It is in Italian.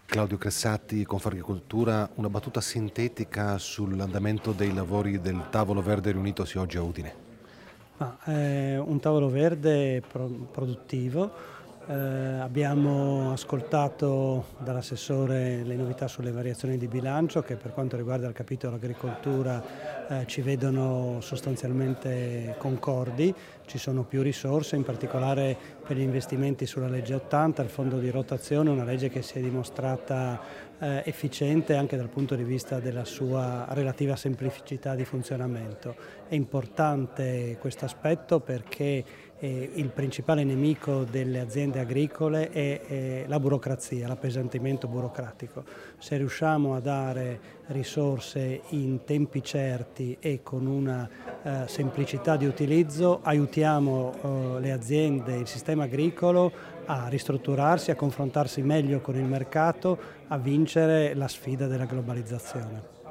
Claudio Cressatti, Confaragricoltura, una battuta sintetica sull'andamento dei lavori del tavolo verde riunitosi oggi a Udine. Un tavolo verde produttivo. Abbiamo ascoltato dall'assessore le novità sulle variazioni di bilancio che per quanto riguarda il capitolo agricoltura ci vedono sostanzialmente concordi. Ci sono più risorse, in particolare per gli investimenti sulla legge 80, il fondo di rotazione, una legge che si è dimostrata efficiente anche dal punto di vista della sua relativa semplicità di funzionamento. È importante questo aspetto perché il principale nemico delle aziende agricole è la burocrazia, l'appesantimento burocratico. Se riusciamo a dare risorse in tempi certi e con una semplicità di utilizzo, aiutiamo le aziende, il sistema agricolo a ristrutturarsi, a confrontarsi meglio con il mercato, a vincere la sfida della globalizzazione.